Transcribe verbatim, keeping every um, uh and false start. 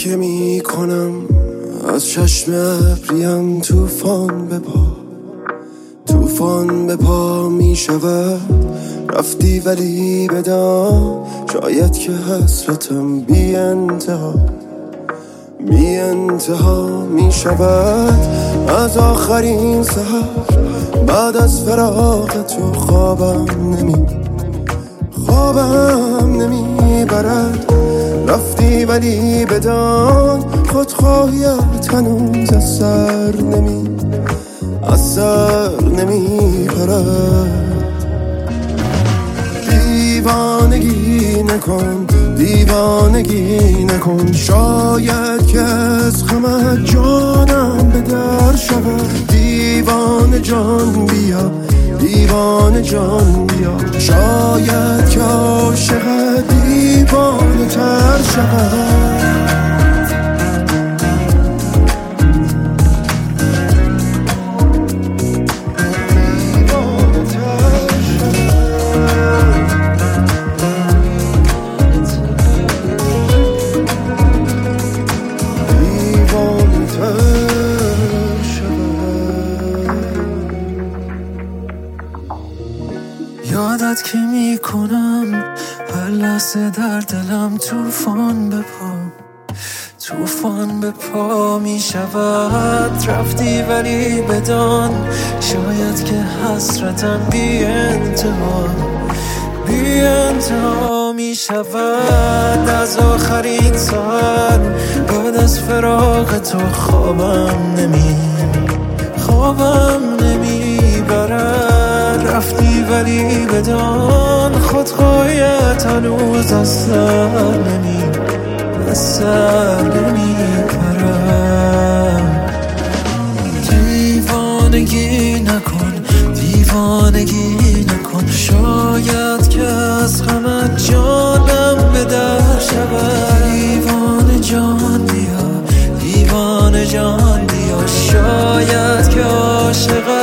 که می کنم از چشم ابریم توفان به پا توفان به پا می شود. رفتی ولی بدان شاید که حسرتم بی انتها بی انتها می شود. از آخرین سحر بعد از فراق تو خوابم نمی خوابم نمی برد. رفتی ولی بدان خودخواهیت هنوز از سر نمی از سر نمی پرد. دیوانگی نکن دیوانگی نکن، شاید که از غمت جانم به در شود. دیوانه جان بیا دیوانه جان بیا، شاید که عاشق دیوانه تر شود. یادت که می کنم هر لحظه در دلم توفان به پا توفان به پا می شود. رفتی ولی بدان شاید که حسرتم بی انتها بی انتها می شود. از آخرین سحر بعد از فراق تو خوابم نمی خوابم نمی برد. رفتی ولی بدان خودخواهیت هنوز از سر نمی از سر نمی پرد. دیوانگی نکن دیوانگی نکن، شاید که از غمت جانم به در شود. دیوانه جان بیا دیوانه جان بیا، شاید که عاشق